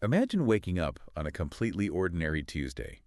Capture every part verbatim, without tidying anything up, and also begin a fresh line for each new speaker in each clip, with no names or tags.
Imagine waking up on a completely ordinary Tuesday.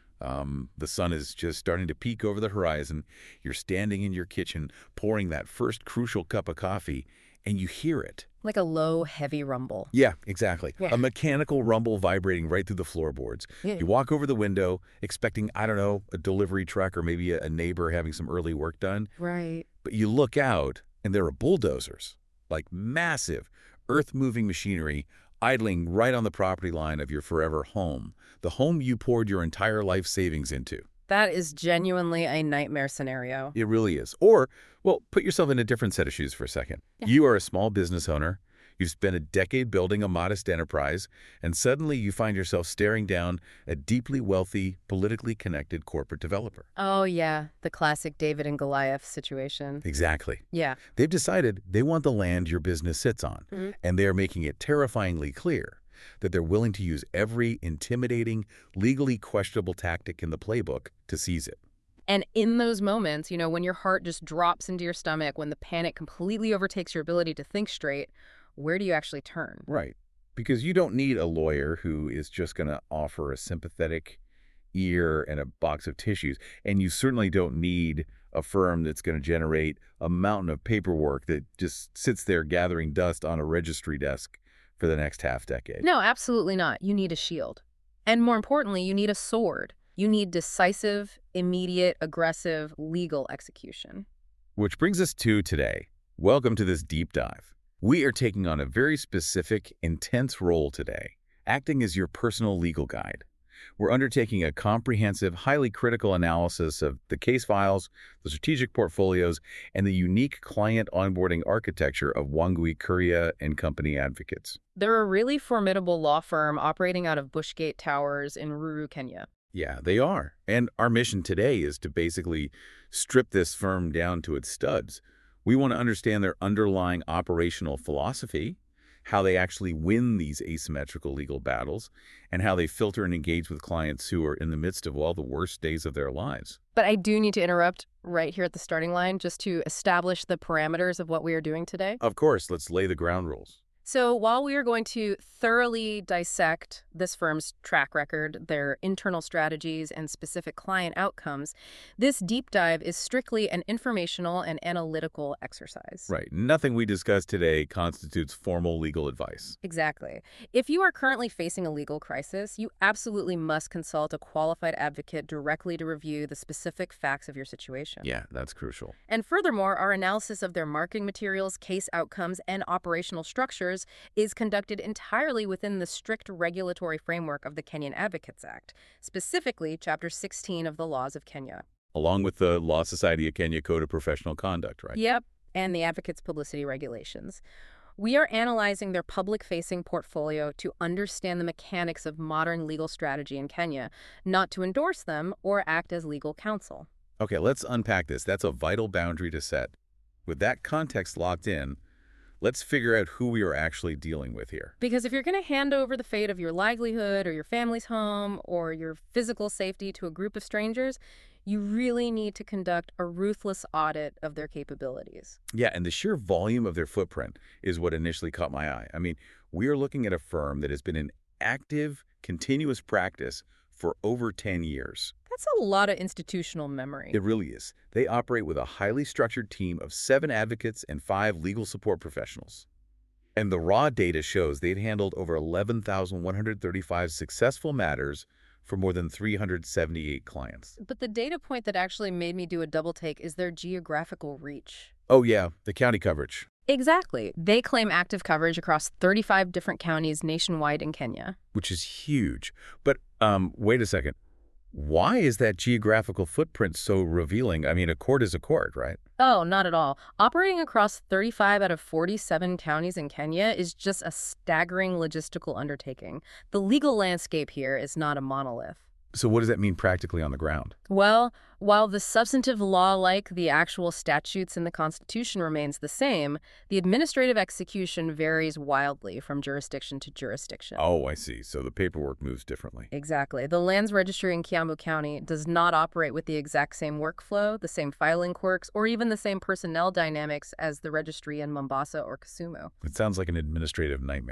Um, the sun is just starting to peek over the horizon. You're standing in your kitchen, pouring that first crucial cup of coffee, and you hear it.
Like a low, heavy rumble.
Yeah, exactly.
Yeah.
A mechanical rumble vibrating right through the floorboards.
Yeah.
You walk over the window, expecting, I don't know, a delivery truck or maybe a, a neighbor having some early work done.
Right.
But you look out, and there are bulldozers, like massive, earth-moving machinery idling right on the property line of your forever home, the home you poured your entire life savings into.
That is genuinely a nightmare scenario.
It really is. Or, well, put yourself in a different set of shoes for a second.
Yeah.
You are a small business owner. You've spent a decade building a modest enterprise, and suddenly you find yourself staring down a deeply wealthy, politically connected corporate developer.
Oh, yeah. The classic David and Goliath situation.
Exactly.
Yeah.
They've decided they want the land your business sits on,
Mhm.
and they are making it terrifyingly clear that they're willing to use every intimidating, legally questionable tactic in the playbook to seize it.
And in those moments, you know, when your heart just drops into your stomach, when the panic completely overtakes your ability to think straight, where do you actually turn?
Right. Because you don't need a lawyer who is just going to offer a sympathetic ear and a box of tissues. And you certainly don't need a firm that's going to generate a mountain of paperwork that just sits there gathering dust on a registry desk for the next half decade.
No, absolutely not. You need a shield. And more importantly, you need a sword. You need decisive, immediate, aggressive legal execution.
Which brings us to today. Welcome to this deep dive. We are taking on a very specific, intense role today, acting as your personal legal guide. We're undertaking a comprehensive, highly critical analysis of the case files, the strategic portfolios, and the unique client onboarding architecture of Wangui Kuria and Company Advocates.
They're a really formidable law firm operating out of Bushgate Towers in Ruru, Kenya.
Yeah, they are. And our mission today is to basically strip this firm down to its studs. We want to understand their underlying operational philosophy, how they actually win these asymmetrical legal battles, and how they filter and engage with clients who are in the midst of all the worst days of their lives.
But I do need to interrupt right here at the starting line just to establish the parameters of what we are doing today.
Of course, let's lay the ground rules.
So while we are going to thoroughly dissect this firm's track record, their internal strategies, and specific client outcomes, this deep dive is strictly an informational and analytical exercise.
Right. Nothing we discuss today constitutes formal legal advice.
Exactly. If you are currently facing a legal crisis, you absolutely must consult a qualified advocate directly to review the specific facts of your situation.
Yeah, that's crucial.
And furthermore, our analysis of their marketing materials, case outcomes, and operational structures is conducted entirely within the strict regulatory framework of the Kenyan Advocates Act, specifically Chapter sixteen of the Laws of Kenya.
Along with the Law Society of Kenya Code of Professional Conduct, right?
Yep, and the Advocates Publicity Regulations. We are analyzing their public-facing portfolio to understand the mechanics of modern legal strategy in Kenya, not to endorse them or act as legal counsel.
Okay, let's unpack this. That's a vital boundary to set. With that context locked in, let's figure out who we are actually dealing with here.
Because if you're going to hand over the fate of your livelihood or your family's home or your physical safety to a group of strangers, you really need to conduct a ruthless audit of their capabilities.
Yeah, and the sheer volume of their footprint is what initially caught my eye. I mean, we are looking at a firm that has been in active, continuous practice for over ten years.
That's a lot of institutional memory.
It really is. They operate with a highly structured team of seven advocates and five legal support professionals. And the raw data shows they've handled over eleven thousand one hundred thirty-five successful matters for more than three hundred seventy-eight clients.
But the data point that actually made me do a double take is their geographical reach.
Oh yeah, the county coverage.
Exactly. They claim active coverage across thirty-five different counties nationwide in Kenya.
Which is huge. But um, wait a second. Why is that geographical footprint so revealing? I mean, a court is a court, right?
Oh, not at all. Operating across thirty-five out of forty-seven counties in Kenya is just a staggering logistical undertaking. The legal landscape here is not a monolith.
So what does that mean practically on the ground?
Well, while the substantive law, like the actual statutes in the Constitution, remains the same, the administrative execution varies wildly from jurisdiction to jurisdiction.
Oh, I see. So the paperwork moves differently.
Exactly. The Lands Registry in Kiambu County does not operate with the exact same workflow, the same filing quirks, or even the same personnel dynamics as the registry in Mombasa or Kisumu.
It sounds like an administrative nightmare.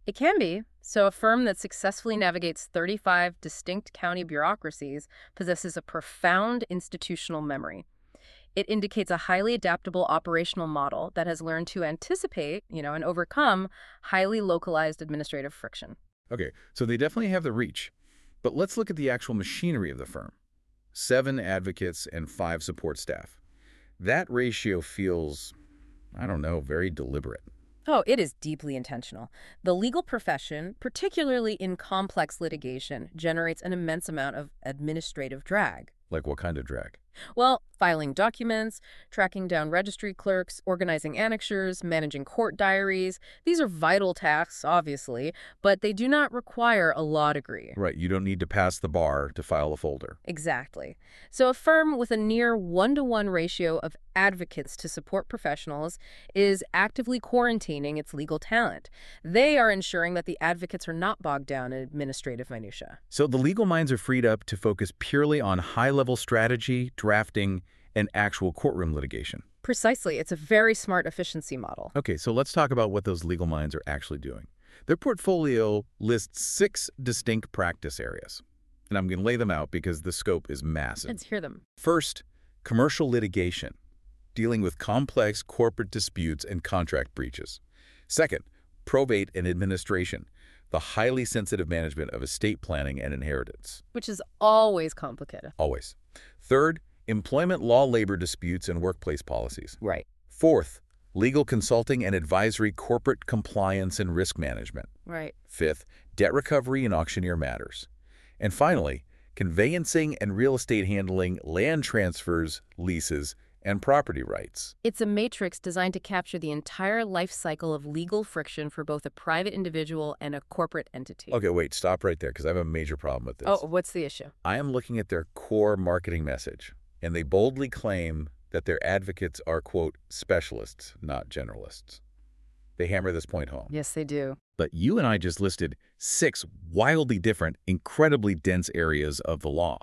It can be. So a firm that successfully navigates thirty-five distinct county bureaucracies possesses a profound institutional memory. It indicates a highly adaptable operational model that has learned to anticipate, you know, and overcome highly localized administrative friction.
Okay, so they definitely have the reach. But let's look at the actual machinery of the firm. Seven advocates and five support staff. That ratio feels, I don't know, very deliberate.
Oh, it is deeply intentional. The legal profession, particularly in complex litigation, generates an immense amount of administrative drag.
Like what kind of drag?
Well, filing documents, tracking down registry clerks, organizing annexures, managing court diaries. These are vital tasks, obviously, but they do not require a law degree.
Right, you don't need to pass the bar to file a folder.
Exactly. So a firm with a near one-to-one ratio of advocates to support professionals is actively quarantining its legal talent. They are ensuring that the advocates are not bogged down in administrative minutia.
So the legal minds are freed up to focus purely on high-level strategy, drafting, and actual courtroom litigation.
Precisely. It's a very smart efficiency model.
Okay, so let's talk about what those legal minds are actually doing. Their portfolio lists six distinct practice areas, and I'm going to lay them out because the scope is massive.
Let's hear them.
First, commercial litigation, dealing with complex corporate disputes and contract breaches. Second, probate and administration, the highly sensitive management of estate planning and inheritance.
Which is always complicated.
Always. Third, employment law, labor disputes, and workplace policies.
Right.
Fourth, legal consulting and advisory, corporate compliance and risk management.
Right.
Fifth, debt recovery and auctioneer matters. And finally, conveyancing and real estate handling, land transfers, leases, and property rights.
It's a matrix designed to capture the entire life cycle of legal friction for both a private individual and a corporate entity.
Okay, wait, stop right there because I have a major problem with this.
Oh, what's the issue?
I am looking at their core marketing message, and they boldly claim that their advocates are, quote, specialists, not generalists. They hammer this point home.
Yes, they do.
But you and I just listed six wildly different, incredibly dense areas of the law.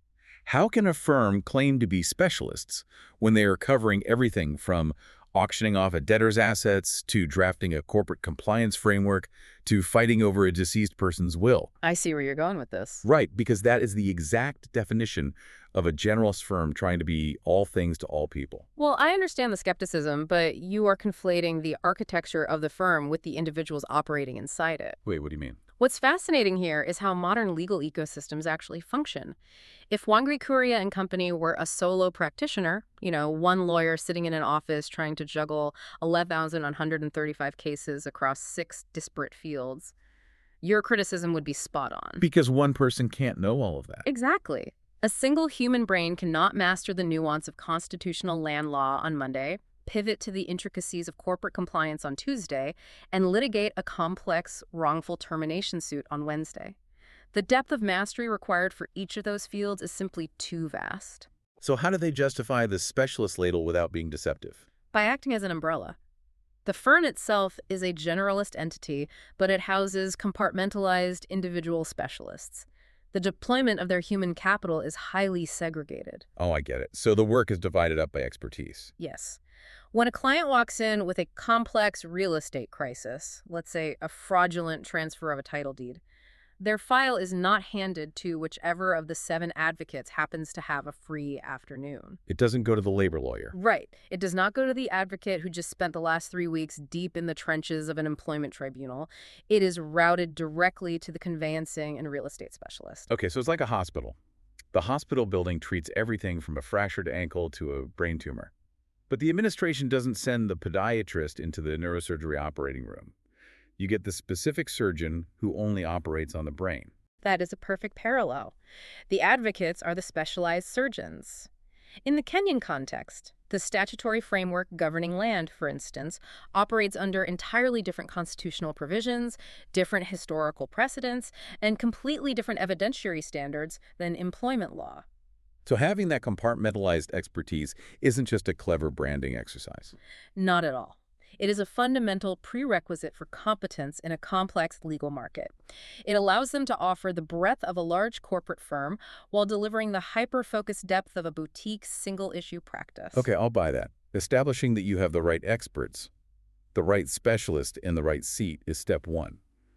How can a firm claim to be specialists when they are covering everything from auctioning off a debtor's assets to drafting a corporate compliance framework to fighting over a deceased person's will?
I see where you're going with this.
Right, because that is the exact definition of a generalist firm trying to be all things to all people.
Well, I understand the skepticism, but you are conflating the architecture of the firm with the individuals operating inside it.
Wait, what do you mean?
What's fascinating here is how modern legal ecosystems actually function. If Wangri Kuria and Company were a solo practitioner, you know, one lawyer sitting in an office trying to juggle eleven thousand one hundred thirty-five cases across six disparate fields, your criticism would be spot on.
Because one person can't know all of that.
Exactly. A single human brain cannot master the nuance of constitutional land law on Monday, pivot to the intricacies of corporate compliance on Tuesday, and litigate a complex wrongful termination suit on Wednesday. The depth of mastery required for each of those fields is simply too vast.
So how do they justify the specialist label without being deceptive?
By acting as an umbrella. The firm itself is a generalist entity, but it houses compartmentalized individual specialists. The deployment of their human capital is highly segregated.
Oh, I get it. So the work is divided up by expertise.
Yes. When a client walks in with a complex real estate crisis, let's say a fraudulent transfer of a title deed, their file is not handed to whichever of the seven advocates happens to have a free afternoon.
It doesn't go to the labor lawyer.
Right. It does not go to the advocate who just spent the last three weeks deep in the trenches of an employment tribunal. It is routed directly to the conveyancing and real estate specialist.
Okay, so it's like a hospital. The hospital building treats everything from a fractured ankle to a brain tumor. But the administration doesn't send the podiatrist into the neurosurgery operating room. You get the specific surgeon who only operates on the brain.
That is a perfect parallel. The advocates are the specialized surgeons. In the Kenyan context, the statutory framework governing land, for instance, operates under entirely different constitutional provisions, different historical precedents, and completely different evidentiary standards than employment law.
So having that compartmentalized expertise isn't just a clever branding exercise.
Not at all. It is a fundamental prerequisite for competence in a complex legal market. It allows them to offer the breadth of a large corporate firm while delivering the hyper-focused depth of a boutique single-issue practice.
Okay, I'll buy that. Establishing that you have the right experts, the right specialist in the right seat is step one.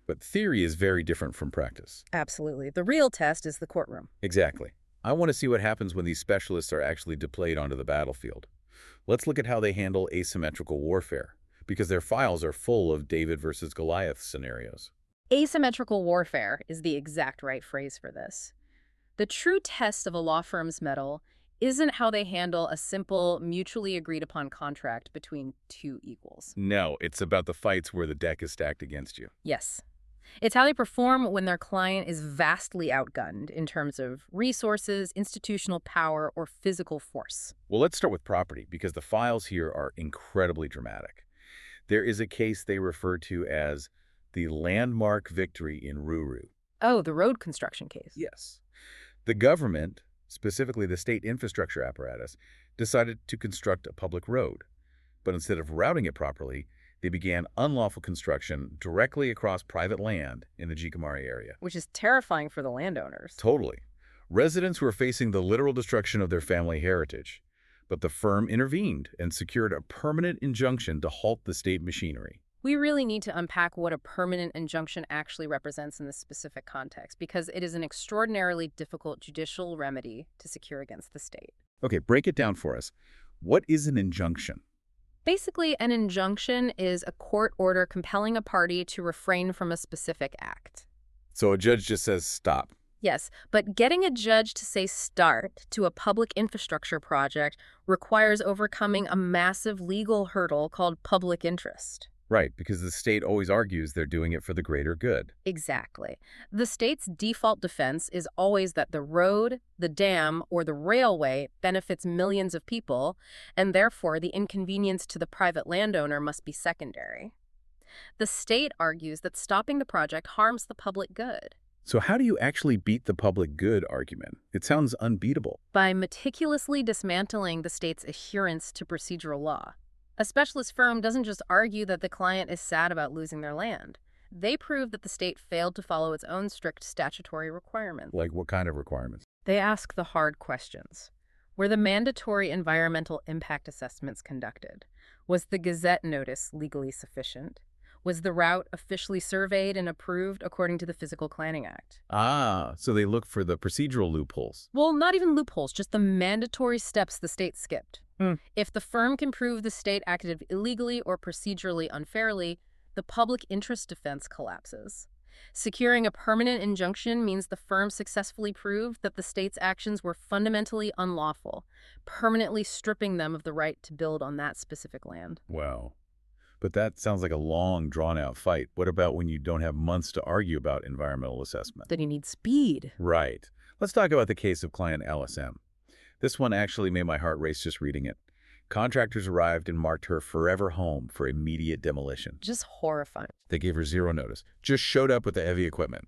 But theory is very different from practice.
Absolutely. The real test is the courtroom.
Exactly. I want to see what happens when these specialists are actually deployed onto the battlefield. Let's look at how they handle asymmetrical warfare, because their files are full of David versus Goliath scenarios.
Asymmetrical warfare is the exact right phrase for this. The true test of a law firm's mettle isn't how they handle a simple, mutually agreed-upon contract between two equals.
No, it's about the fights where the deck is stacked against you.
Yes. It's how they perform when their client is vastly outgunned in terms of resources, institutional power, or physical force.
Well, let's start with property, because the files here are incredibly dramatic. There is a case they refer to as the landmark victory in Ruru.
Oh, the road construction case.
Yes. The government, specifically the state infrastructure apparatus, decided to construct a public road. But instead of routing it properly, they began unlawful construction directly across private land in the Jikamari area.
Which is terrifying for the landowners.
Totally. Residents were facing the literal destruction of their family heritage. But the firm intervened and secured a permanent injunction to halt the state machinery.
We really need to unpack what a permanent injunction actually represents in this specific context, because it is an extraordinarily difficult judicial remedy to secure against the state.
Okay, break it down for us. What is an injunction?
Basically, an injunction is a court order compelling a party to refrain from a specific act.
So a judge just says stop.
Yes, but getting a judge to say start to a public infrastructure project requires overcoming a massive legal hurdle called public interest.
Right, because the state always argues they're doing it for the greater good.
Exactly. The state's default defense is always that the road, the dam, or the railway benefits millions of people, and therefore the inconvenience to the private landowner must be secondary. The state argues that stopping the project harms the public good.
So how do you actually beat the public good argument? It sounds unbeatable.
By meticulously dismantling the state's adherence to procedural law. A specialist firm doesn't just argue that the client is sad about losing their land. They prove that the state failed to follow its own strict statutory requirements.
Like what kind of requirements?
They ask the hard questions. Were the mandatory environmental impact assessments conducted? Was the Gazette notice legally sufficient? Was the route officially surveyed and approved according to the Physical Planning Act?
Ah, so they look for the procedural loopholes.
Well, not even loopholes, just the mandatory steps the state skipped.
Hmm.
If the firm can prove the state acted illegally or procedurally unfairly, the public interest defense collapses. Securing a permanent injunction means the firm successfully proved that the state's actions were fundamentally unlawful, permanently stripping them of the right to build on that specific land.
Wow. But that sounds like a long, drawn-out fight. What about when you don't have months to argue about environmental assessment?
Then you need speed.
Right. Let's talk about the case of client L S M. This one actually made my heart race just reading it. Contractors arrived and marked her forever home for immediate demolition.
Just horrifying.
They gave her zero notice, just showed up with the heavy equipment.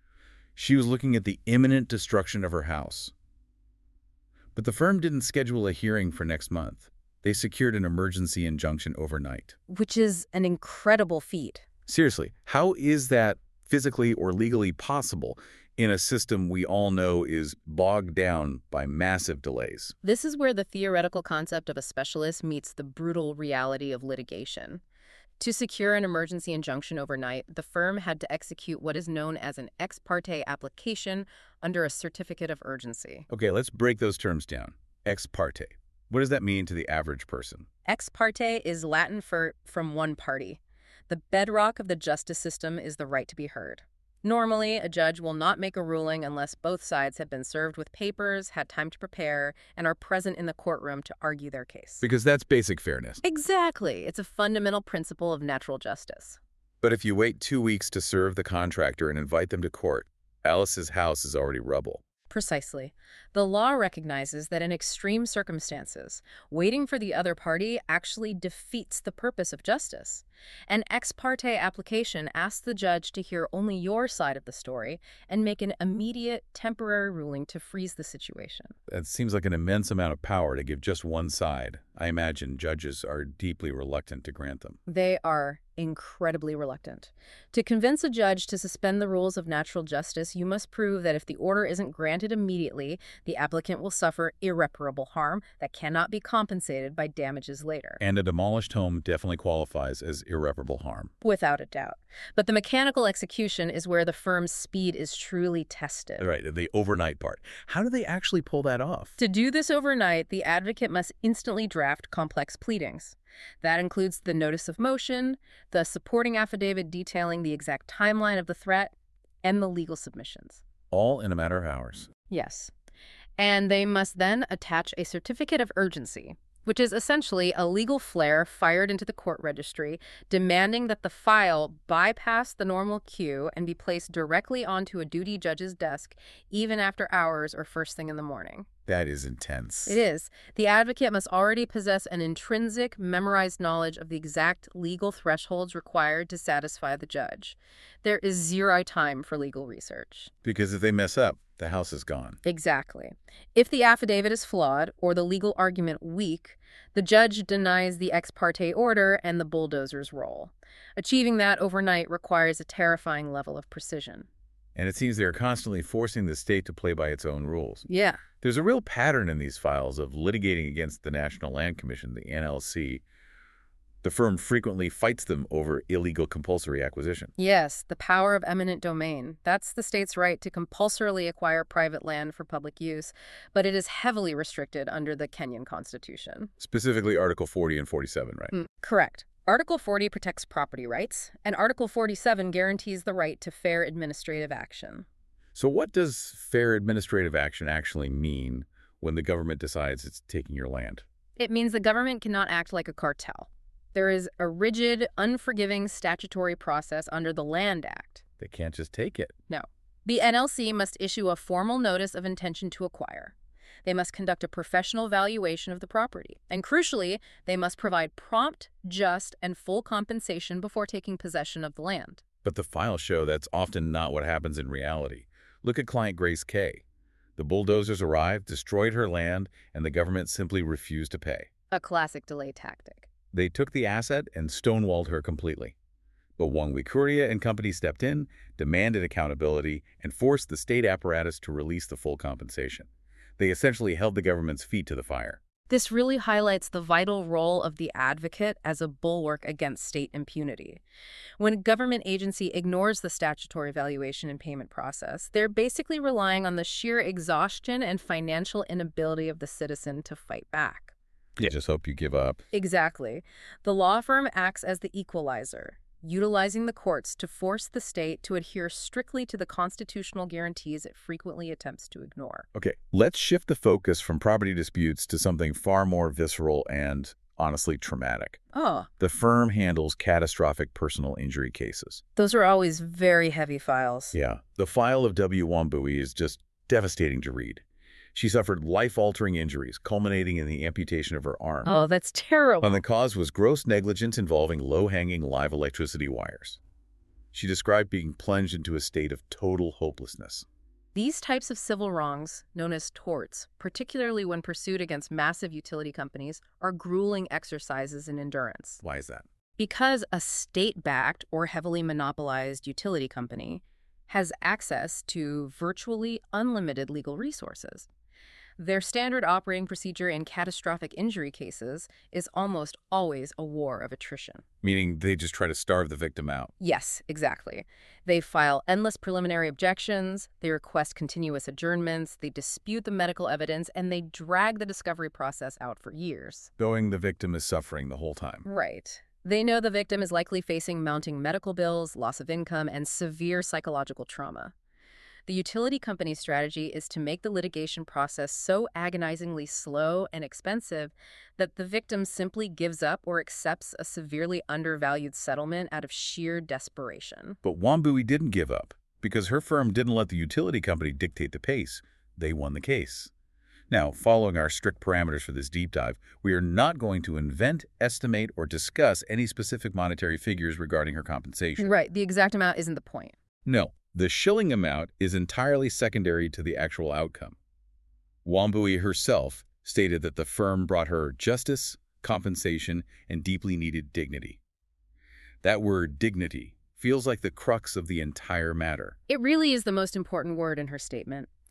She was looking at the imminent destruction of her house. But the firm didn't schedule a hearing for next month. They secured an emergency injunction overnight.
Which is an incredible feat.
Seriously, how is that physically or legally possible in a system we all know is bogged down by massive delays?
This is where the theoretical concept of a specialist meets the brutal reality of litigation. To secure an emergency injunction overnight, the firm had to execute what is known as an ex parte application under a certificate of urgency.
Okay, let's break those terms down. Ex parte. What does that mean to the average person?
Ex parte is Latin for from one party. The bedrock of the justice system is the right to be heard. Normally, a judge will not make a ruling unless both sides have been served with papers, had time to prepare, and are present in the courtroom to argue their case.
Because that's basic fairness.
Exactly. It's a fundamental principle of natural justice.
But if you wait two weeks to serve the contractor and invite them to court, Alice's house is already rubble.
Precisely. The law recognizes that in extreme circumstances, waiting for the other party actually defeats the purpose of justice. An ex parte application asks the judge to hear only your side of the story and make an immediate, temporary ruling to freeze the situation.
That seems like an immense amount of power to give just one side. I imagine judges are deeply reluctant to grant them.
They are incredibly reluctant. To convince a judge to suspend the rules of natural justice, you must prove that if the order isn't granted immediately, the applicant will suffer irreparable harm that cannot be compensated by damages later.
And a demolished home definitely qualifies as irreparable harm.
Without a doubt. But the mechanical execution is where the firm's speed is truly tested.
Right, the overnight part. How do they actually pull that off?
To do this overnight, the advocate must instantly draft complex pleadings. That includes the notice of motion, the supporting affidavit detailing the exact timeline of the threat, and the legal submissions.
All in a matter of hours.
Yes. And they must then attach a certificate of urgency, which is essentially a legal flare fired into the court registry, demanding that the file bypass the normal queue and be placed directly onto a duty judge's desk, even after hours or first thing in the morning.
That is intense.
It is. The advocate must already possess an intrinsic, memorized knowledge of the exact legal thresholds required to satisfy the judge. There is zero time for legal research.
Because if they mess up, the house is gone.
Exactly. If the affidavit is flawed or the legal argument weak, the judge denies the ex parte order and the bulldozers roll. Achieving that overnight requires a terrifying level of precision.
And it seems they're constantly forcing the state to play by its own rules.
Yeah.
There's a real pattern in these files of litigating against the National Land Commission, the N L C. The firm frequently fights them over illegal compulsory acquisition.
Yes, the power of eminent domain. That's the state's right to compulsorily acquire private land for public use, but it is heavily restricted under the Kenyan Constitution.
Specifically Article forty and forty-seven, right?
Mm, correct. Article forty protects property rights, and Article forty-seven guarantees the right to fair administrative action.
So what does fair administrative action actually mean when the government decides it's taking your land?
It means the government cannot act like a cartel. There is a rigid, unforgiving statutory process under the Land Act.
They can't just take it.
No. The N L C must issue a formal notice of intention to acquire. They must conduct a professional valuation of the property. And crucially, they must provide prompt, just, and full compensation before taking possession of the land.
But the files show that's often not what happens in reality. Look at client Grace K. The bulldozers arrived, destroyed her land, and the government simply refused to pay.
A classic delay tactic.
They took the asset and stonewalled her completely. But Wong Wikuria and company stepped in, demanded accountability, and forced the state apparatus to release the full compensation. They essentially held the government's feet to the fire.
This really highlights the vital role of the advocate as a bulwark against state impunity. When a government agency ignores the statutory valuation and payment process, they're basically relying on the sheer exhaustion and financial inability of the citizen to fight back.
Yeah, just hope you give up.
Exactly. The law firm acts as the equalizer, utilizing the courts to force the state to adhere strictly to the constitutional guarantees it frequently attempts to ignore.
Okay, let's shift the focus from property disputes to something far more visceral and, honestly, traumatic.
Oh.
The firm handles catastrophic personal injury cases.
Those are always very heavy files.
Yeah. The file of W. Wambui is just devastating to read. She suffered life-altering injuries, culminating in the amputation of her arm.
Oh, that's terrible.
And the cause was gross negligence involving low-hanging live electricity wires. She described being plunged into a state of total hopelessness.
These types of civil wrongs, known as torts, particularly when pursued against massive utility companies, are grueling exercises in endurance.
Why is that?
Because a state-backed or heavily monopolized utility company has access to virtually unlimited legal resources. Their standard operating procedure in catastrophic injury cases is almost always a war of attrition.
Meaning they just try to starve the victim out.
Yes, exactly. They file endless preliminary objections, they request continuous adjournments, they dispute the medical evidence, and they drag the discovery process out for years.
Knowing the victim is suffering the whole time.
Right. They know the victim is likely facing mounting medical bills, loss of income, and severe psychological trauma. The utility company's strategy is to make the litigation process so agonizingly slow and expensive that the victim simply gives up or accepts a severely undervalued settlement out of sheer desperation.
But Wambui didn't give up, because her firm didn't let the utility company dictate the pace. They won the case. Now, following our strict parameters for this deep dive, we are not going to invent, estimate, or discuss any specific monetary figures regarding her compensation.
Right. The exact amount isn't the point.
No. The shilling amount is entirely secondary to the actual outcome. Wambui herself stated that the firm brought her justice, compensation, and deeply needed dignity. That word, dignity, feels like the crux of the entire matter.
It really is the most important word in her statement.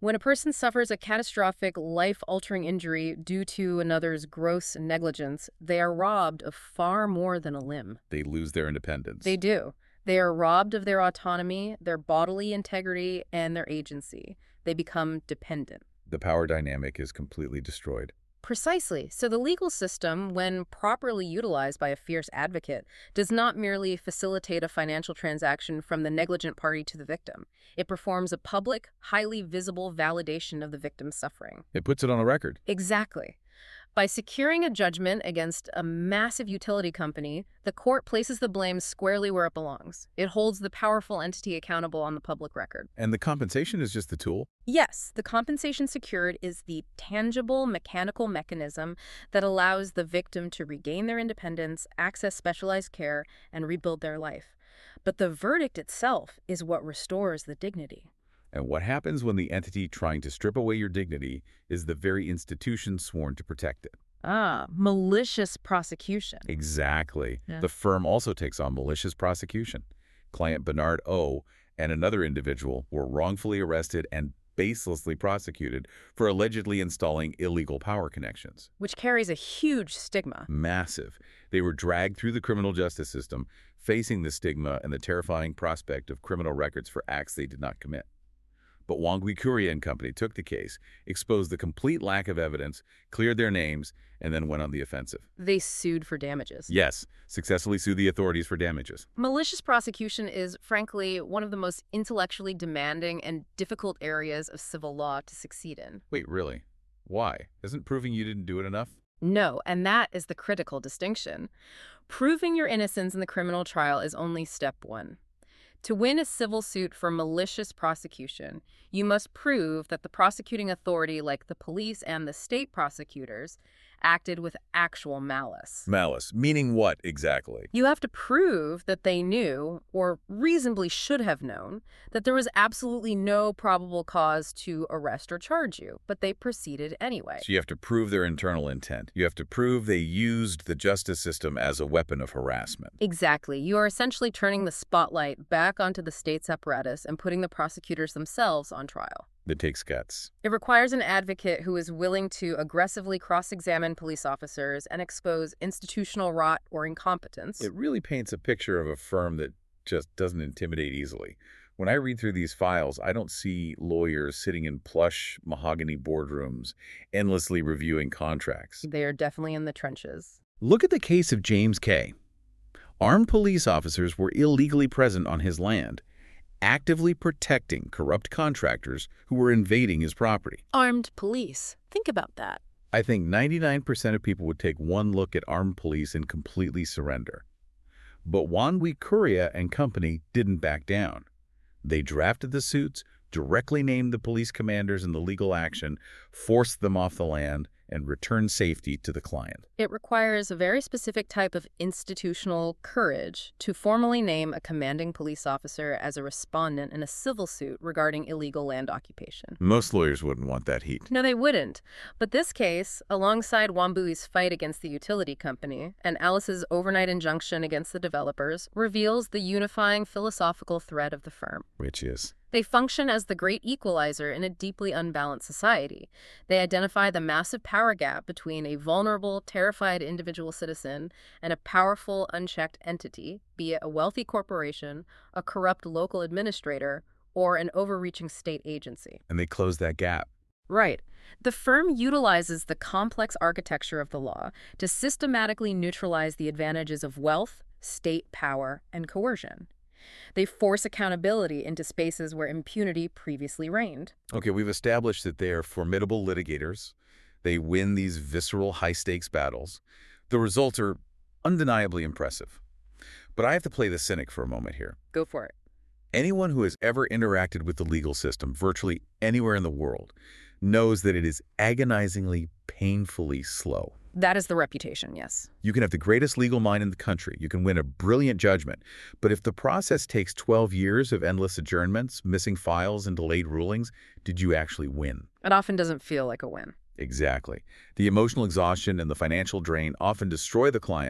When a person suffers a catastrophic, life-altering injury due to another's gross negligence, they are robbed of far more than a limb.
They lose their independence.
They do. They are robbed of their autonomy, their bodily integrity, and their agency. They become dependent.
The power dynamic is completely destroyed.
Precisely. So the legal system, when properly utilized by a fierce advocate, does not merely facilitate a financial transaction from the negligent party to the victim. It performs a public, highly visible validation of the victim's suffering.
It puts it on a record.
Exactly. By securing a judgment against a massive utility company, the court places the blame squarely where it belongs. It holds the powerful entity accountable on the public record.
And the compensation is just the tool?
Yes, the compensation secured is the tangible mechanical mechanism that allows the victim to regain their independence, access specialized care, and rebuild their life. But the verdict itself is what restores the dignity.
And what happens when the entity trying to strip away your dignity is the very institution sworn to protect it?
Ah, malicious prosecution.
Exactly.
Yeah.
The firm also takes on malicious prosecution. Client Bernard O. and another individual were wrongfully arrested and baselessly prosecuted for allegedly installing illegal power connections.
Which carries a huge stigma.
Massive. They were dragged through the criminal justice system, facing the stigma and the terrifying prospect of criminal records for acts they did not commit. But Wangui Courier and Company took the case, exposed the complete lack of evidence, cleared their names, and then went on the offensive.
They sued for damages.
Yes, successfully sued the authorities for damages.
Malicious prosecution is, frankly, one of the most intellectually demanding and difficult areas of civil law to succeed in.
Wait, really? Why? Isn't proving you didn't do it enough?
No, and that is the critical distinction. Proving your innocence in the criminal trial is only step one. To win a civil suit for malicious prosecution, you must prove that the prosecuting authority, like the police and the state prosecutors, acted with actual malice.
Malice, meaning what exactly?
You have to prove that they knew, or reasonably should have known, that there was absolutely no probable cause to arrest or charge you, but they proceeded anyway.
So you have to prove their internal intent. You have to prove they used the justice system as a weapon of harassment.
Exactly. You are essentially turning the spotlight back onto the state's apparatus and putting the prosecutors themselves on trial.
That takes guts.
It requires an advocate who is willing to aggressively cross-examine police officers and expose institutional rot or incompetence.
It really paints a picture of a firm that just doesn't intimidate easily. When I read through these files, I don't see lawyers sitting in plush mahogany boardrooms, endlessly reviewing contracts.
They are definitely in the trenches.
Look at the case of James K. Armed police officers were illegally present on his land, actively protecting corrupt contractors who were invading his property.
Armed police. Think about that.
I think ninety-nine percent of people would take one look at armed police and completely surrender. But Wangui Courier and Company didn't back down. They drafted the suits, directly named the police commanders in the legal action, forced them off the land, and returned safety to the client.
It requires a very specific type of institutional courage to formally name a commanding police officer as a respondent in a civil suit regarding illegal land occupation.
Most lawyers wouldn't want that heat.
No, they wouldn't. But this case, alongside Wambui's fight against the utility company and Alice's overnight injunction against the developers, reveals the unifying philosophical thread of the firm.
Which is?
They function as the great equalizer in a deeply unbalanced society. They identify the massive power gap between a vulnerable, terrified individual citizen and a powerful, unchecked entity, be it a wealthy corporation, a corrupt local administrator, or an overreaching state agency.
And they close that gap.
Right. The firm utilizes the complex architecture of the law to systematically neutralize the advantages of wealth, state power, and coercion. They force accountability into spaces where impunity previously reigned.
Okay, we've established that they are formidable litigators. They win these visceral, high-stakes battles. The results are undeniably impressive. But I have to play the cynic for a moment here.
Go for it.
Anyone who has ever interacted with the legal system, virtually anywhere in the world, knows that it is agonizingly, painfully slow.
That is the reputation, yes.
You can have the greatest legal mind in the country. You can win a brilliant judgment. But if the process takes twelve years of endless adjournments, missing files, and delayed rulings, did you actually win?
It often doesn't feel like a win.
Exactly. The emotional exhaustion and the financial drain often destroy the client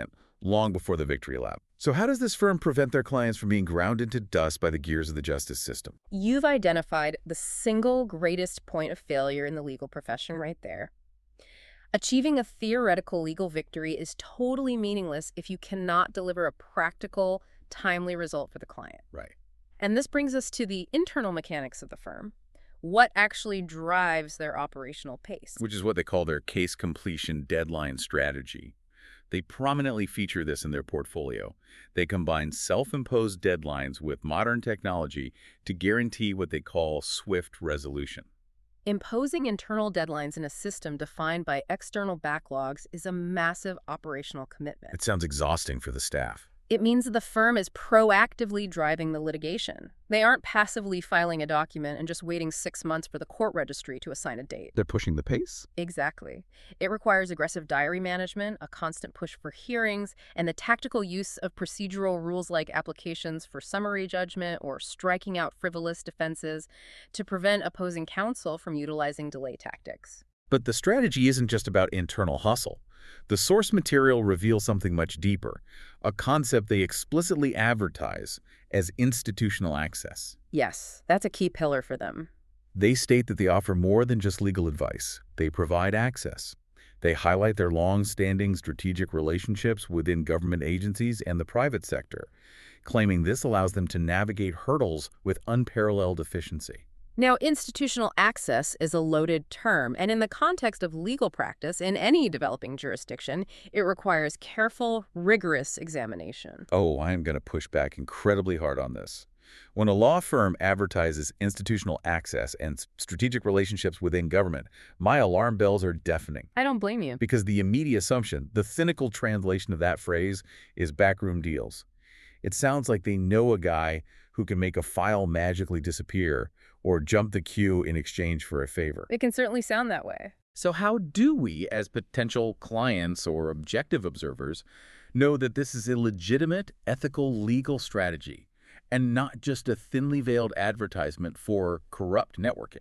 long before the victory lap. So how does this firm prevent their clients from being ground into dust by the gears of the justice system?
You've identified the single greatest point of failure in the legal profession right there. Achieving a theoretical legal victory is totally meaningless if you cannot deliver a practical, timely result for the client.
Right.
And this brings us to the internal mechanics of the firm. What actually drives their operational pace?
Which is what they call their case completion deadline strategy. They prominently feature this in their portfolio. They combine self-imposed deadlines with modern technology to guarantee what they call swift resolution.
Imposing internal deadlines in a system defined by external backlogs is a massive operational commitment.
It sounds exhausting for the staff.
It means that the firm is proactively driving the litigation. They aren't passively filing a document and just waiting six months for the court registry to assign a date.
They're pushing the pace?
Exactly. It requires aggressive diary management, a constant push for hearings, and the tactical use of procedural rules like applications for summary judgment or striking out frivolous defenses to prevent opposing counsel from utilizing delay tactics.
But the strategy isn't just about internal hustle. The source material reveals something much deeper, a concept they explicitly advertise as institutional access.
Yes, that's a key pillar for them.
They state that they offer more than just legal advice. They provide access. They highlight their long-standing strategic relationships within government agencies and the private sector, claiming this allows them to navigate hurdles with unparalleled efficiency.
Now, institutional access is a loaded term, and in the context of legal practice in any developing jurisdiction, it requires careful, rigorous examination.
Oh, I am going to push back incredibly hard on this. When a law firm advertises institutional access and strategic relationships within government, my alarm bells are deafening.
I don't blame you.
Because the immediate assumption, the cynical translation of that phrase, is backroom deals. It sounds like they know a guy who can make a file magically disappear or jump the queue in exchange for a favor.
It can certainly sound that way.
So how do we, as potential clients or objective observers, know that this is a legitimate, ethical, legal strategy and not just a thinly veiled advertisement for corrupt networking?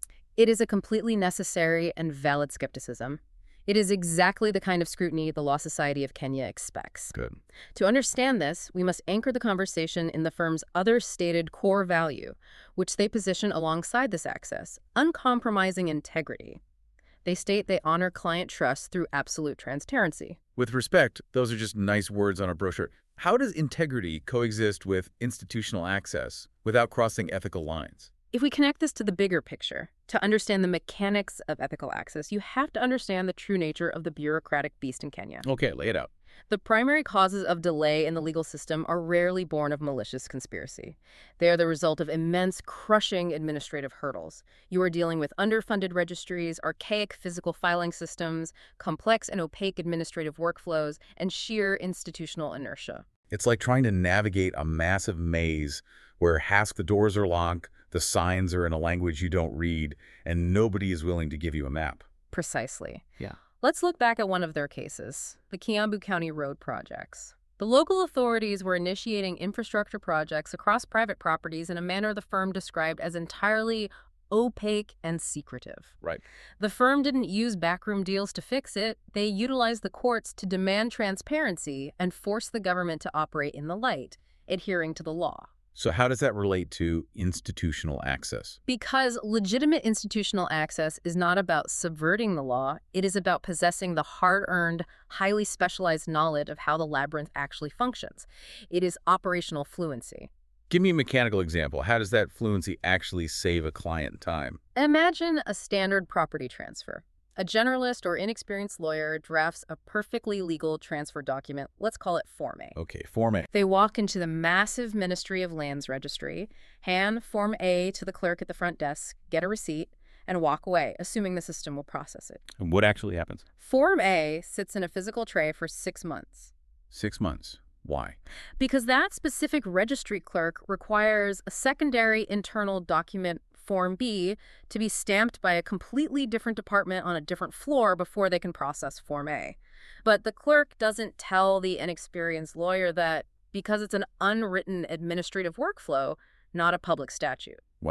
It is a completely necessary and valid skepticism. It is exactly the kind of scrutiny the Law Society of Kenya expects.
Good.
To understand this, we must anchor the conversation in the firm's other stated core value, which they position alongside this access: uncompromising integrity. They state they honor client trust through absolute transparency.
With respect, those are just nice words on a brochure. How does integrity coexist with institutional access without crossing ethical lines?
If we connect this to the bigger picture, to understand the mechanics of ethical access, you have to understand the true nature of the bureaucratic beast in Kenya.
Okay, lay it out.
The primary causes of delay in the legal system are rarely born of malicious conspiracy. They are the result of immense, crushing administrative hurdles. You are dealing with underfunded registries, archaic physical filing systems, complex and opaque administrative workflows, and sheer institutional inertia.
It's like trying to navigate a massive maze where half the doors are locked, the signs are in a language you don't read, and nobody is willing to give you a map.
Precisely.
Yeah.
Let's look back at one of their cases, the Kiambu County road projects. The local authorities were initiating infrastructure projects across private properties in a manner the firm described as entirely opaque and secretive.
Right.
The firm didn't use backroom deals to fix it. They utilized the courts to demand transparency and force the government to operate in the light, adhering to the law.
So how does that relate to institutional access?
Because legitimate institutional access is not about subverting the law, it is about possessing the hard-earned, highly specialized knowledge of how the labyrinth actually functions. It is operational fluency.
Give me a mechanical example. How does that fluency actually save a client time?
Imagine a standard property transfer. A generalist or inexperienced lawyer drafts a perfectly legal transfer document. Let's call it Form A.
Okay, Form A.
They walk into the massive Ministry of Lands registry, hand Form A to the clerk at the front desk, get a receipt, and walk away, assuming the system will process it.
And what actually happens?
Form A sits in a physical tray for six months.
Six months. Why?
Because that specific registry clerk requires a secondary internal document, Form B, to be stamped by a completely different department on a different floor before they can process Form A. But the clerk doesn't tell the inexperienced lawyer that because it's an unwritten administrative workflow, not a public statute.
Wow.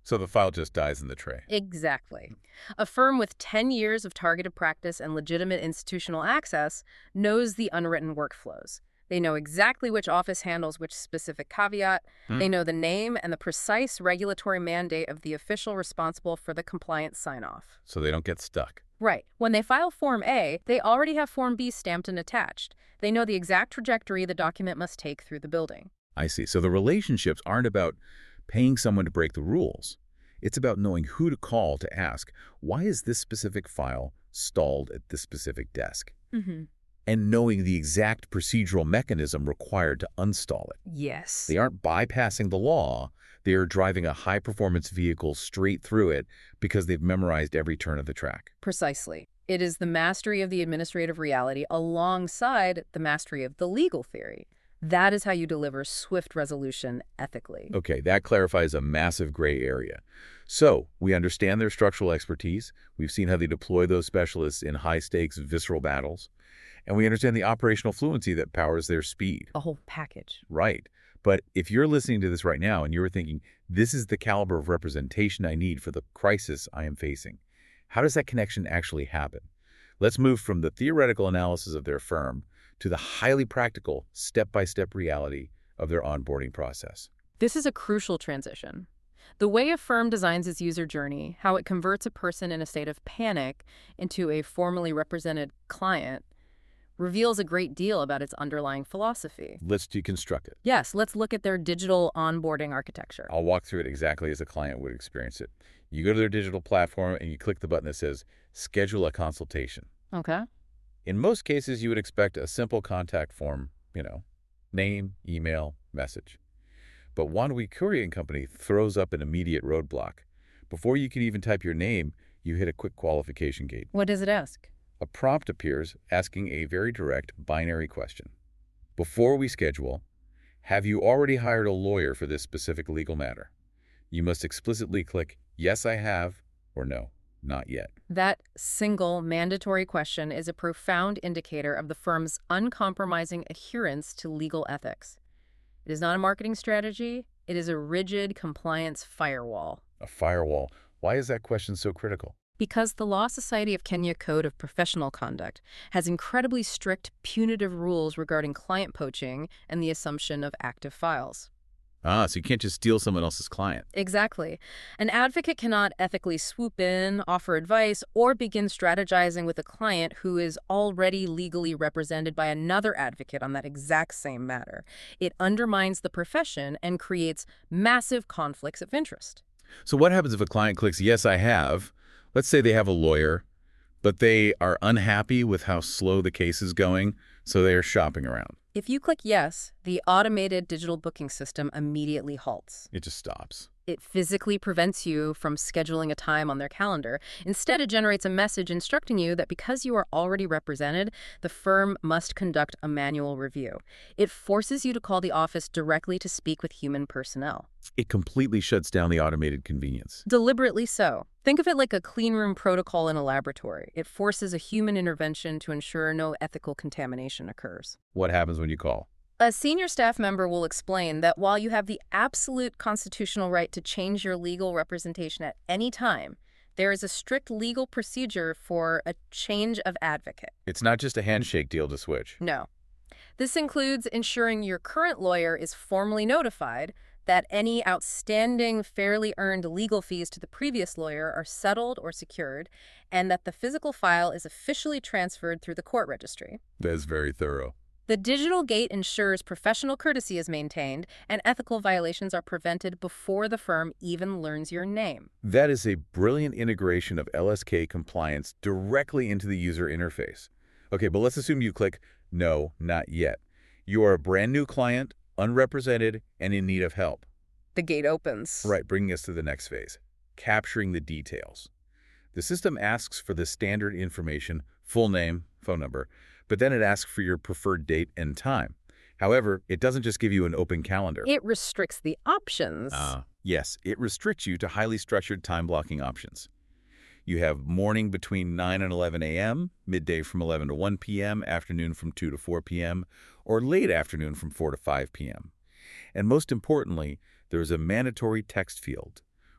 So the file just dies in the tray.
Exactly. A firm with ten years of targeted practice and legitimate institutional access knows the unwritten workflows. They know exactly which office handles which specific caveat.
Hmm.
They know the name and the precise regulatory mandate of the official responsible for the compliance sign-off.
So they don't get stuck.
Right. When they file Form A, they already have Form B stamped and attached. They know the exact trajectory the document must take through the building.
I see. So the relationships aren't about paying someone to break the rules. It's about knowing who to call to ask, why is this specific file stalled at this specific desk?
Mm-hmm.
And knowing the exact procedural mechanism required to unstall it.
Yes.
They aren't bypassing the law. They are driving a high-performance vehicle straight through it because they've memorized every turn of the track.
Precisely. It is the mastery of the administrative reality alongside the mastery of the legal theory. That is how you deliver swift resolution ethically.
Okay, that clarifies a massive gray area. So, we understand their structural expertise. We've seen how they deploy those specialists in high-stakes, visceral battles. And we understand the operational fluency that powers their speed.
A whole package.
Right. But if you're listening to this right now and you're thinking, this is the caliber of representation I need for the crisis I am facing, how does that connection actually happen? Let's move from the theoretical analysis of their firm to the highly practical, step-by-step reality of their onboarding process.
This is a crucial transition. The way a firm designs its user journey, how it converts a person in a state of panic into a formally represented client, reveals a great deal about its underlying philosophy.
Let's deconstruct it.
Yes, let's look at their digital onboarding architecture.
I'll walk through it exactly as a client would experience it. You go to their digital platform and you click the button that says, Schedule a consultation.
Okay.
In most cases, you would expect a simple contact form, you know, name, email, message. But Wannabe Courier Company throws up an immediate roadblock. Before you can even type your name, you hit a quick qualification gate.
What does it ask?
A prompt appears asking a very direct binary question. Before we schedule, have you already hired a lawyer for this specific legal matter? You must explicitly click, yes, I have, or no, not yet.
That single mandatory question is a profound indicator of the firm's uncompromising adherence to legal ethics. It is not a marketing strategy. It is a rigid compliance firewall.
A firewall. Why is that question so critical?
Because the Law Society of Kenya Code of Professional Conduct has incredibly strict punitive rules regarding client poaching and the assumption of active files.
Ah, so you can't just steal someone else's client.
Exactly. An advocate cannot ethically swoop in, offer advice, or begin strategizing with a client who is already legally represented by another advocate on that exact same matter. It undermines the profession and creates massive conflicts of interest.
So what happens if a client clicks, yes, I have? Let's say they have a lawyer, but they are unhappy with how slow the case is going, so they are shopping around.
If you click yes, the automated digital booking system immediately halts.
It just stops.
It physically prevents you from scheduling a time on their calendar. Instead, it generates a message instructing you that because you are already represented, the firm must conduct a manual review. It forces you to call the office directly to speak with human personnel.
It completely shuts down the automated convenience.
Deliberately so. Think of it like a clean room protocol in a laboratory. It forces a human intervention to ensure no ethical contamination occurs.
What happens when you call?
A senior staff member will explain that while you have the absolute constitutional right to change your legal representation at any time, there is a strict legal procedure for a change of advocate.
It's not just a handshake deal to switch.
No. This includes ensuring your current lawyer is formally notified, that any outstanding fairly earned legal fees to the previous lawyer are settled or secured, and that the physical file is officially transferred through the court registry.
That's very thorough.
The digital gate ensures professional courtesy is maintained and ethical violations are prevented before the firm even learns your name.
That is a brilliant integration of L S K compliance directly into the user interface. Okay, but let's assume you click, no, not yet. You are a brand new client, unrepresented, and in need of help.
The gate opens.
Right, bringing us to the next phase, capturing the details. The system asks for the standard information, full name, phone number, but then it asks for your preferred date and time. However, it doesn't just give you an open calendar.
It restricts the options.
Uh, yes, it restricts you to highly structured time blocking options. You have morning between nine and eleven a m, midday from eleven to one p m, afternoon from two to four p m, or late afternoon from four to five p m And most importantly, there is a mandatory text field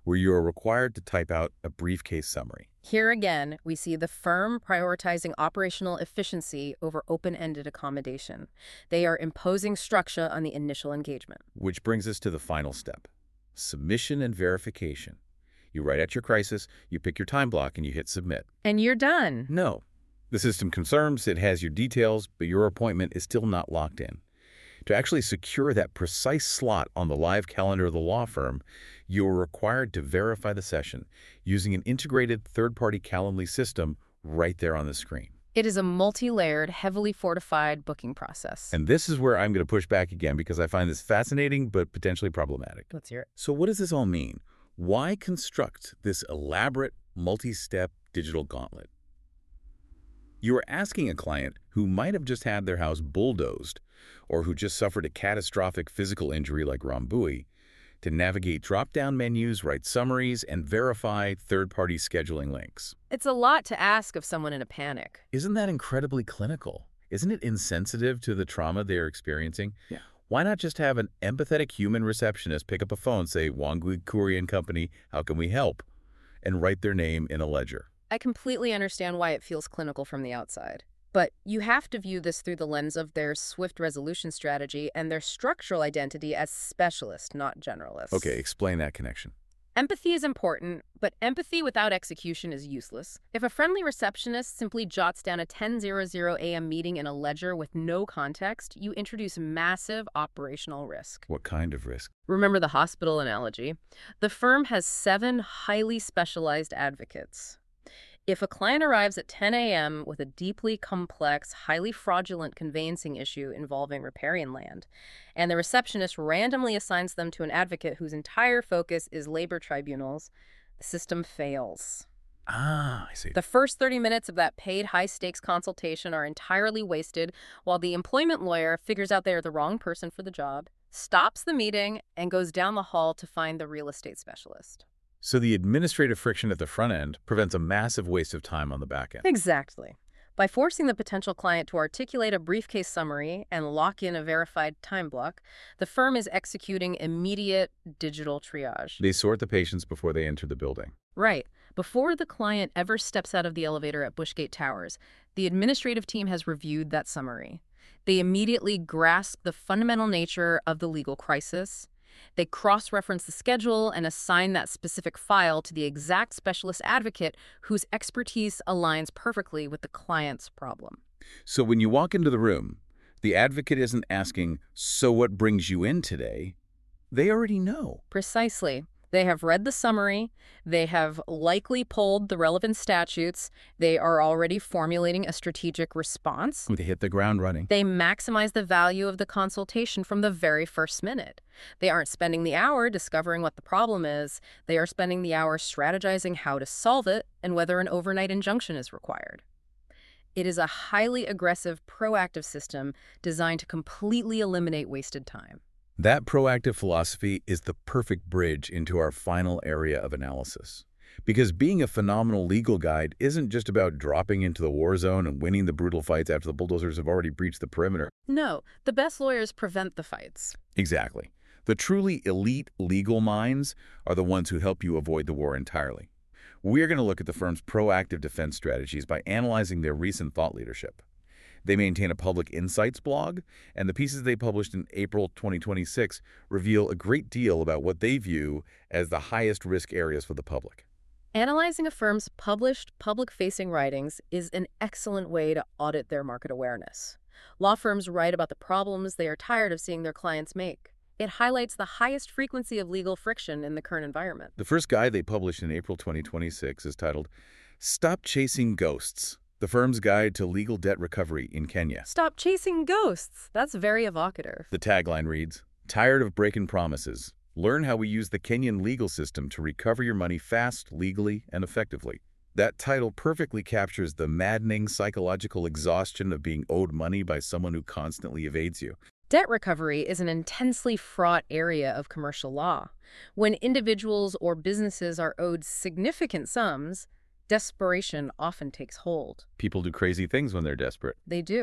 where you are required to type out a brief case summary.
Here again, we see the firm prioritizing operational efficiency over open-ended accommodation. They are imposing structure on the initial engagement.
Which brings us to the final step, submission and verification. You write out your crisis, you pick your time block, and you hit submit.
And you're done.
No. The system confirms it has your details, but your appointment is still not locked in. To actually secure that precise slot on the live calendar of the law firm, you are required to verify the session using an integrated third-party Calendly system right there on the screen.
It is a multi-layered, heavily fortified booking process.
And this is where I'm going to push back again because I find this fascinating but potentially problematic.
Let's hear it.
So what does this all mean? Why construct this elaborate, multi-step digital gauntlet? You are asking a client who might have just had their house bulldozed or who just suffered a catastrophic physical injury like Rambui to navigate drop-down menus, write summaries, and verify third-party scheduling links.
It's a lot to ask of someone in a panic.
Isn't that incredibly clinical? Isn't it insensitive to the trauma they're experiencing? Yeah. Why not just have an empathetic human receptionist pick up a phone, say, Wangui Curry and Company, how can we help? And write their name in a ledger.
I completely understand why it feels clinical from the outside. But you have to view this through the lens of their swift resolution strategy and their structural identity as specialists, not generalists.
Okay, explain that connection.
Empathy is important, but empathy without execution is useless. If a friendly receptionist simply jots down a ten hundred a m meeting in a ledger with no context, you introduce massive operational risk.
What kind of risk?
Remember the hospital analogy? The firm has seven highly specialized advocates. If a client arrives at ten a m with a deeply complex, highly fraudulent conveyancing issue involving riparian land, and the receptionist randomly assigns them to an advocate whose entire focus is labor tribunals, the system fails.
Ah, I see.
The first thirty minutes of that paid high-stakes consultation are entirely wasted while the employment lawyer figures out they are the wrong person for the job, stops the meeting, and goes down the hall to find the real estate specialist.
So the administrative friction at the front end prevents a massive waste of time on the back end.
Exactly. By forcing the potential client to articulate a briefcase summary and lock in a verified time block, the firm is executing immediate digital triage.
They sort the patients before they enter the building.
Right. Before the client ever steps out of the elevator at Bushgate Towers, the administrative team has reviewed that summary. They immediately grasp the fundamental nature of the legal crisis. They cross-reference the schedule and assign that specific file to the exact specialist advocate whose expertise aligns perfectly with the client's problem.
So when you walk into the room, the advocate isn't asking, so what brings you in today? They already know.
Precisely. They have read the summary, they have likely pulled the relevant statutes, they are already formulating a strategic response.
They hit the ground running.
They maximize the value of the consultation from the very first minute. They aren't spending the hour discovering what the problem is, they are spending the hour strategizing how to solve it and whether an overnight injunction is required. It is a highly aggressive, proactive system designed to completely eliminate wasted time.
That proactive philosophy is the perfect bridge into our final area of analysis. Because being a phenomenal legal guide isn't just about dropping into the war zone and winning the brutal fights after the bulldozers have already breached the perimeter.
No, the best lawyers prevent the fights.
Exactly. The truly elite legal minds are the ones who help you avoid the war entirely. We're going to look at the firm's proactive defense strategies by analyzing their recent thought leadership. They maintain a public insights blog, and the pieces they published in April twenty twenty-six reveal a great deal about what they view as the highest risk areas for the public.
Analyzing a firm's published, public-facing writings is an excellent way to audit their market awareness. Law firms write about the problems they are tired of seeing their clients make. It highlights the highest frequency of legal friction in the current environment.
The first guide they published in April twenty twenty-six is titled, Stop Chasing Ghosts, the firm's guide to legal debt recovery in Kenya.
Stop chasing ghosts. That's very evocative.
The tagline reads, Tired of breaking promises? Learn how we use the Kenyan legal system to recover your money fast, legally, and effectively. That title perfectly captures the maddening psychological exhaustion of being owed money by someone who constantly evades you.
Debt recovery is an intensely fraught area of commercial law. When individuals or businesses are owed significant sums, desperation often takes hold.
People do crazy things when they're desperate.
They do.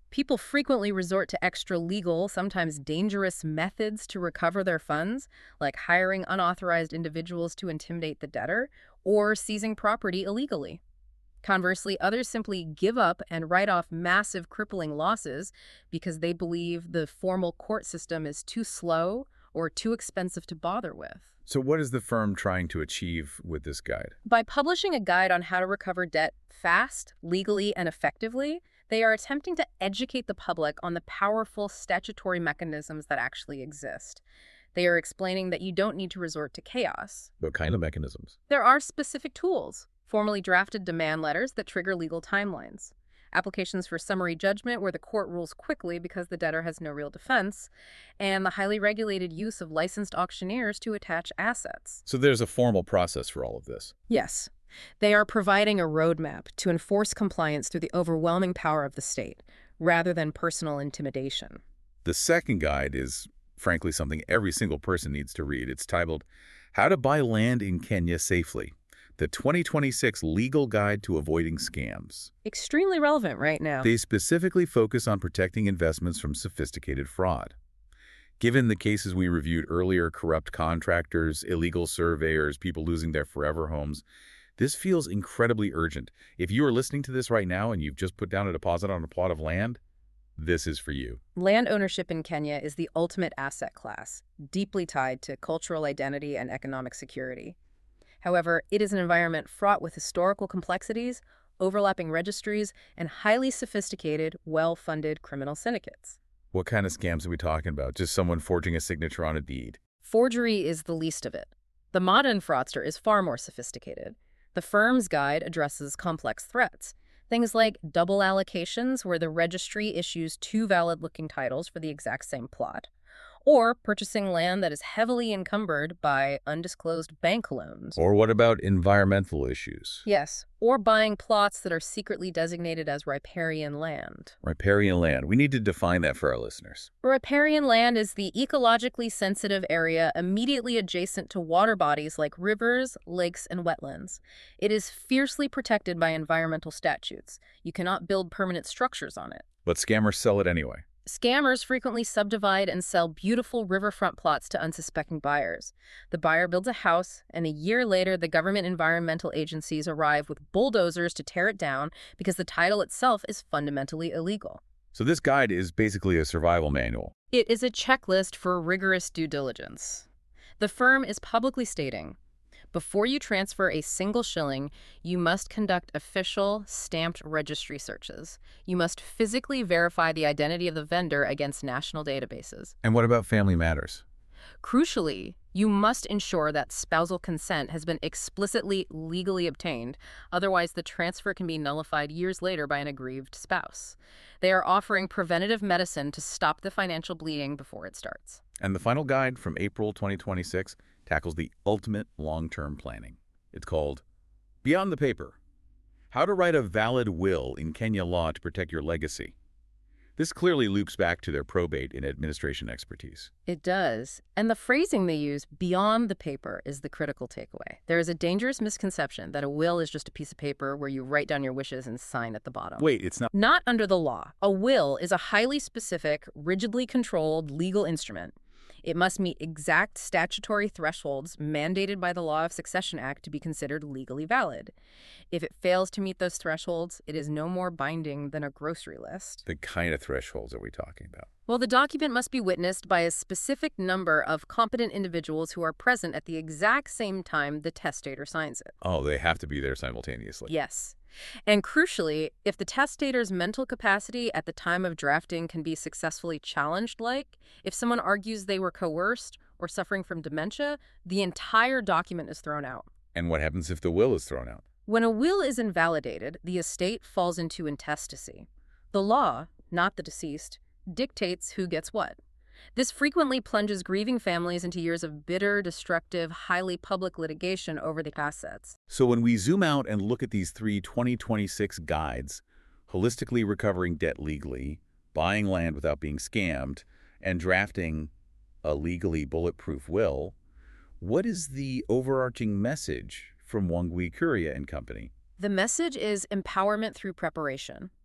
People frequently resort to extra-legal, sometimes dangerous methods to recover their funds, like hiring unauthorized individuals to intimidate the debtor or seizing property illegally. Conversely, others simply give up and write off massive crippling losses because they believe the formal court system is too slow or too expensive to bother with.
So what is the firm trying to achieve with this guide?
By publishing a guide on how to recover debt fast, legally, and effectively, they are attempting to educate the public on the powerful statutory mechanisms that actually exist. They are explaining that you don't need to resort to chaos.
What kind of mechanisms?
There are specific tools, formally drafted demand letters that trigger legal timelines, applications for summary judgment where the court rules quickly because the debtor has no real defense, and the highly regulated use of licensed auctioneers to attach assets.
So there's a formal process for all of this.
Yes. They are providing a roadmap to enforce compliance through the overwhelming power of the state, rather than personal intimidation.
The second guide is, frankly, something every single person needs to read. It's titled, How to Buy Land in Kenya Safely, the twenty twenty-six Legal Guide to Avoiding Scams.
Extremely relevant right now.
They specifically focus on protecting investments from sophisticated fraud. Given the cases we reviewed earlier, corrupt contractors, illegal surveyors, people losing their forever homes, this feels incredibly urgent. If you are listening to this right now and you've just put down a deposit on a plot of land, this is for you.
Land ownership in Kenya is the ultimate asset class, deeply tied to cultural identity and economic security. However, it is an environment fraught with historical complexities, overlapping registries, and highly sophisticated, well-funded criminal syndicates.
What kind of scams are we talking about? Just someone forging a signature on a deed?
Forgery is the least of it. The modern fraudster is far more sophisticated. The firm's guide addresses complex threats, things like double allocations where the registry issues two valid-looking titles for the exact same plot, or purchasing land that is heavily encumbered by undisclosed bank loans.
Or what about environmental issues?
Yes, or buying plots that are secretly designated as riparian land.
Riparian land. We need to define that for our listeners.
Riparian land is the ecologically sensitive area immediately adjacent to water bodies like rivers, lakes, and wetlands. It is fiercely protected by environmental statutes. You cannot build permanent structures on it.
But scammers sell it anyway.
Scammers frequently subdivide and sell beautiful riverfront plots to unsuspecting buyers. The buyer builds a house, and a year later, the government environmental agencies arrive with bulldozers to tear it down because the title itself is fundamentally illegal.
So this guide is basically a survival manual.
It is a checklist for rigorous due diligence. The firm is publicly stating, before you transfer a single shilling, you must conduct official, stamped registry searches. You must physically verify the identity of the vendor against national databases.
And what about family matters?
Crucially, you must ensure that spousal consent has been explicitly legally obtained, otherwise the transfer can be nullified years later by an aggrieved spouse. They are offering preventative medicine to stop the financial bleeding before it starts.
And the final guide from April twenty twenty-six tackles the ultimate long-term planning. It's called Beyond the Paper, How to Write a Valid Will in Kenya Law to Protect Your Legacy. This clearly loops back to their probate and administration expertise.
It does. And the phrasing they use, beyond the paper, is the critical takeaway. There is a dangerous misconception that a will is just a piece of paper where you write down your wishes and sign at the bottom.
Wait, it's not...
Not under the law. A will is a highly specific, rigidly controlled legal instrument. It must meet exact statutory thresholds mandated by the Law of Succession Act to be considered legally valid. If it fails to meet those thresholds, it is no more binding than a grocery list.
The kind of thresholds are we talking about?
Well, the document must be witnessed by a specific number of competent individuals who are present at the exact same time the testator signs it.
Oh, they have to be there simultaneously.
Yes. And crucially, if the testator's mental capacity at the time of drafting can be successfully challenged, like if someone argues they were coerced or suffering from dementia, the entire document is thrown out.
And what happens if the will is thrown out?
When a will is invalidated, the estate falls into intestacy. The law, not the deceased, dictates who gets what. This frequently plunges grieving families into years of bitter, destructive, highly public litigation over the assets.
So when we zoom out and look at these three twenty twenty-six guides, holistically recovering debt legally, buying land without being scammed, and drafting a legally bulletproof will, what is the overarching message from Wangui Kuria and Company?
The message is empowerment through preparation.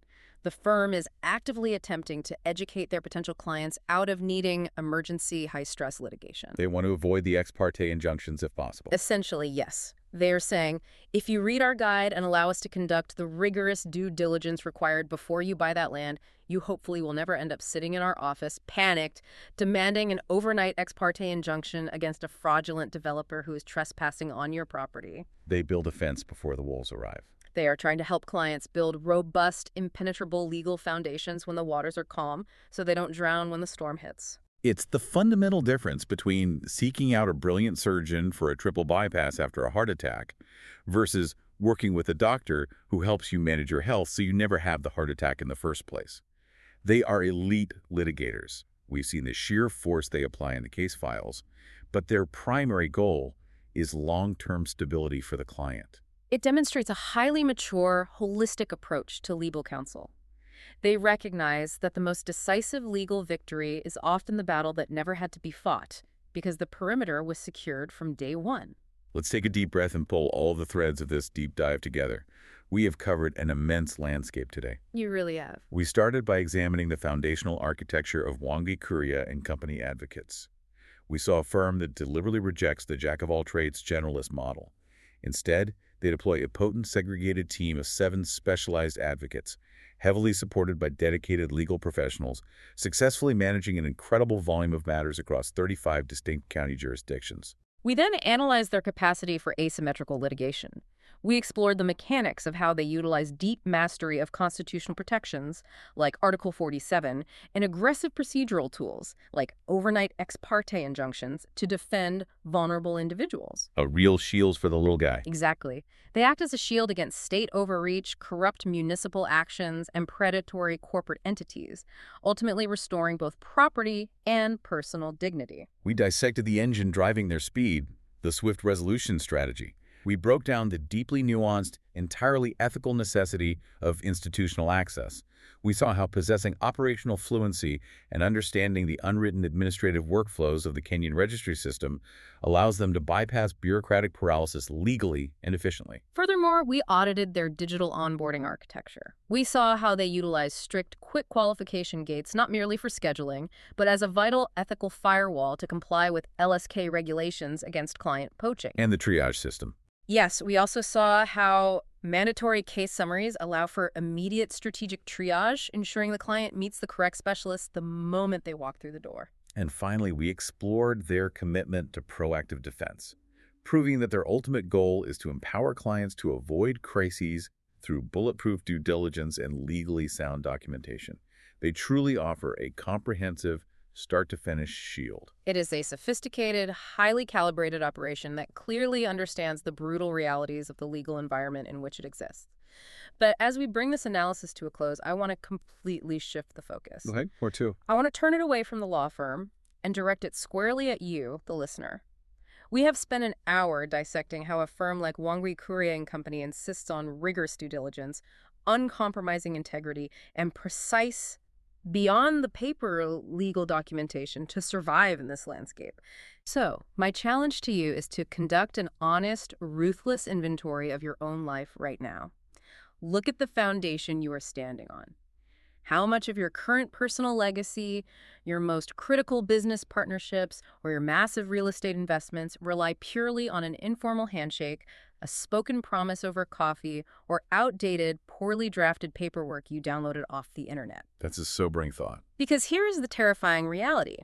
The firm is actively attempting to educate their potential clients out of needing emergency high-stress litigation.
They want to avoid the ex parte injunctions if possible.
Essentially, yes. They're saying, if you read our guide and allow us to conduct the rigorous due diligence required before you buy that land, you hopefully will never end up sitting in our office, panicked, demanding an overnight ex parte injunction against a fraudulent developer who is trespassing on your property.
They build a fence before the wolves arrive.
They are trying to help clients build robust, impenetrable legal foundations when the waters are calm, so they don't drown when the storm hits.
It's the fundamental difference between seeking out a brilliant surgeon for a triple bypass after a heart attack versus working with a doctor who helps you manage your health so you never have the heart attack in the first place. They are elite litigators. We've seen the sheer force they apply in the case files, but their primary goal is long-term stability for the client.
It demonstrates a highly mature, holistic approach to legal counsel. They recognize that the most decisive legal victory is often the battle that never had to be fought, because the perimeter was secured from day one.
Let's take a deep breath and pull all the threads of this deep dive together. We have covered an immense landscape today.
You really have.
We started by examining the foundational architecture of Wangui Kuria and Company Advocates. We saw a firm that deliberately rejects the jack-of-all-trades generalist model. Instead, they deploy a potent, segregated team of seven specialized advocates, heavily supported by dedicated legal professionals, successfully managing an incredible volume of matters across thirty-five distinct county jurisdictions.
We then analyzed their capacity for asymmetrical litigation. We explored the mechanics of how they utilize deep mastery of constitutional protections, like Article forty-seven, and aggressive procedural tools, like overnight ex parte injunctions, to defend vulnerable individuals.
A real shield for the little guy.
Exactly. They act as a shield against state overreach, corrupt municipal actions, and predatory corporate entities, ultimately restoring both property and personal dignity.
We dissected the engine driving their speed, the swift resolution strategy. We broke down the deeply nuanced, entirely ethical necessity of institutional access. We saw how possessing operational fluency and understanding the unwritten administrative workflows of the Kenyan registry system allows them to bypass bureaucratic paralysis legally and efficiently.
Furthermore, we audited their digital onboarding architecture. We saw how they utilize strict quick qualification gates not merely for scheduling, but as a vital ethical firewall to comply with L S K regulations against client poaching.
And the triage system.
Yes, we also saw how mandatory case summaries allow for immediate strategic triage, ensuring the client meets the correct specialist the moment they walk through the door.
And finally, we explored their commitment to proactive defense, proving that their ultimate goal is to empower clients to avoid crises through bulletproof due diligence and legally sound documentation. They truly offer a comprehensive, start-to-finish shield.
It is a sophisticated, highly calibrated operation that clearly understands the brutal realities of the legal environment in which it exists. But as we bring this analysis to a close, I want to completely shift the focus.
Okay, or two.
I want to turn it away from the law firm and direct it squarely at you, the listener. We have spent an hour dissecting how a firm like Wangui Kuria and Company insists on rigorous due diligence, uncompromising integrity, and precise, beyond the paper legal documentation to survive in this landscape. So, my challenge to you is to conduct an honest, ruthless inventory of your own life right now. Look at the foundation you are standing on. How much of your current personal legacy, your most critical business partnerships, or your massive real estate investments rely purely on an informal handshake, a spoken promise over coffee, or outdated, poorly drafted paperwork you downloaded off the internet?
That's a sobering thought.
Because here is the terrifying reality.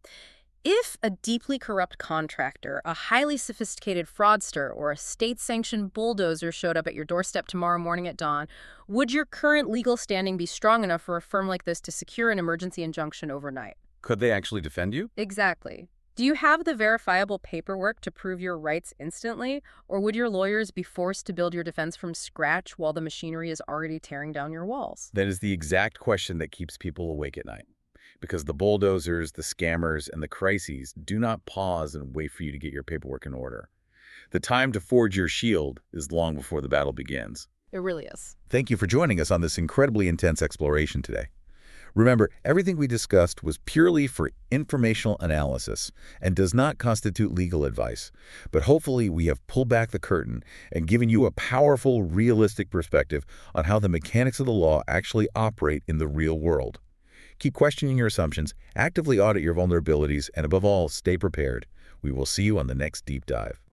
If a deeply corrupt contractor, a highly sophisticated fraudster, or a state-sanctioned bulldozer showed up at your doorstep tomorrow morning at dawn, would your current legal standing be strong enough for a firm like this to secure an emergency injunction overnight?
Could they actually defend you?
Exactly. Do you have the verifiable paperwork to prove your rights instantly, or would your lawyers be forced to build your defense from scratch while the machinery is already tearing down your walls?
That is the exact question that keeps people awake at night. Because the bulldozers, the scammers, and the crises do not pause and wait for you to get your paperwork in order. The time to forge your shield is long before the battle begins.
It really is.
Thank you for joining us on this incredibly intense exploration today.
Remember, everything we discussed was purely for informational analysis and does not constitute legal advice. But hopefully we have pulled back the curtain and given you a powerful, realistic perspective on how the mechanics of the law actually operate in the real world. Keep questioning your assumptions, actively audit your vulnerabilities, and above all, stay prepared. We will see you on the next deep dive.